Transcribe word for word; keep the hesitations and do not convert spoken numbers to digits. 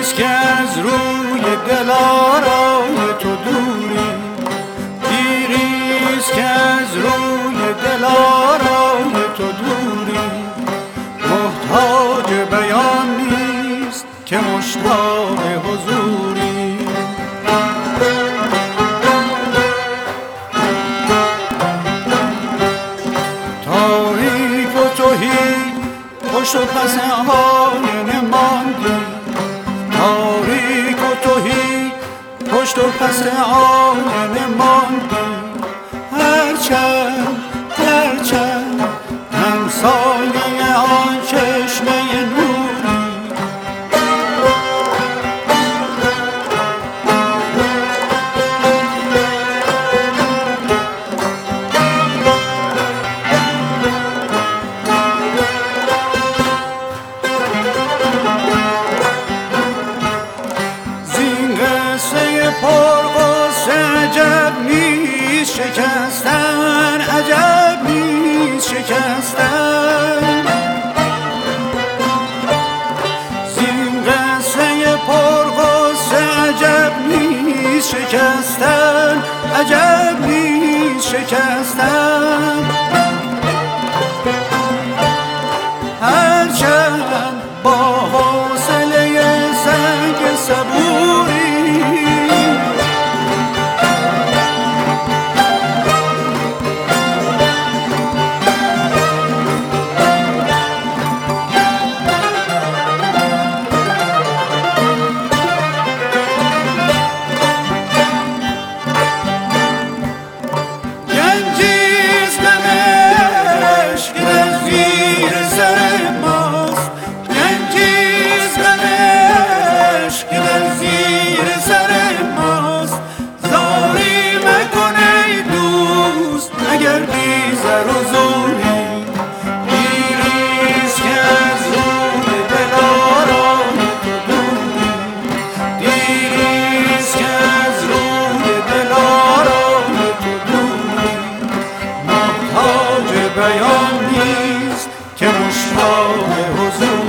که از روی دلارای تو دوری، دیریست که از روی دلارای تو دوری. محتاج بیان نیست که مشتاق حضوری. تاریک و تهی پشت و پس آینه ماندی، تاریک و تهی پشت و پس آینه ماندی. هرچند هرچند همسایه آن چشمه نوری. زین قصه پرغصه عجب نیست شکستن، عجب نیست شکستن. زین قصه پرغصه عجب نیست شکستن، عجب نیست شکستن. هرچند با حوصله سنگ صبوری، بیان نیست که مشتاق حضور.